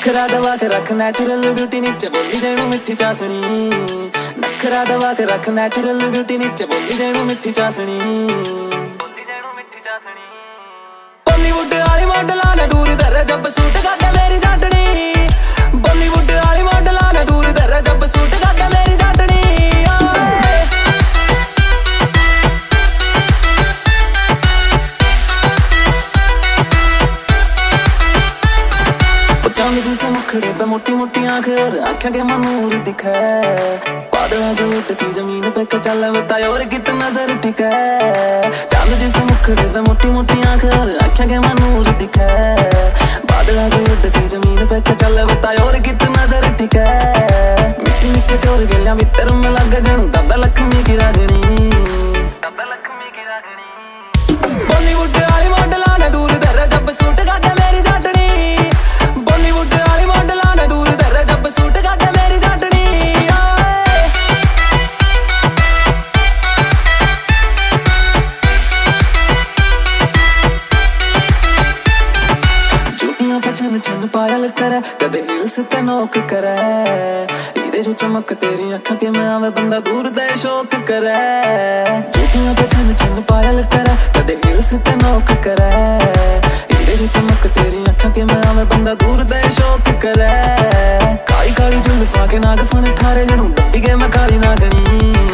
नखरा दबा के रख नेचुरल ब्यूटी नीचे बोली जेनू मिठी चासनी। नखरा दबा के रख नेचुरल ब्यूटी नीचे बोली जेनू मिठी चासनी। बॉलीवुड वाली मॉडलां ने दूर धरे जब सूट काटे मेरी जाटनी। बॉलीवुड वाली मॉडलां ने दूर धरे जब सूट काटे मेरी जाटनी। चांद जिसे मुखड़े पे मोटी मोटी आंखें और आंखें के मनूर दिखे। बादलों जो उठती जमीन पे के चल बताए और कितना नजर टिके। चांद जिसे मुखड़े पे मोटी मोटी आंखें और आंखें के मनूर दिखे। बादलों जो उठती जमीन पे के चल बताए और कितना नजर टिके। मिट्टी मिट्टी तोर गलियां भीतर में लग जनू दादा लक्ष्मी की रागनी। बॉलीवुड वाली मॉडलां ने दूर धरे जब सूट काटे मेरी जाटनी। बॉलीवुड वाली मॉडलां ने दूर धरे जब सूट काटे मेरी जाटनी। जूतियां पे छन छन पायल करे कदे हिल्स ते नोक करे। हीरे जो चमक तेरी अखां के में आवे बंदा दूर दे शौक करे। जूतियां पे छन छन पायल करे कदे हिल्स ते नोक करे। हीरे जो चमक तेरी अखां के में आवे बंदा दूर दे शौक करे। काली काली जुल्फां के नाग फन ठारे जनू डब्बी के मैं काली नागनी।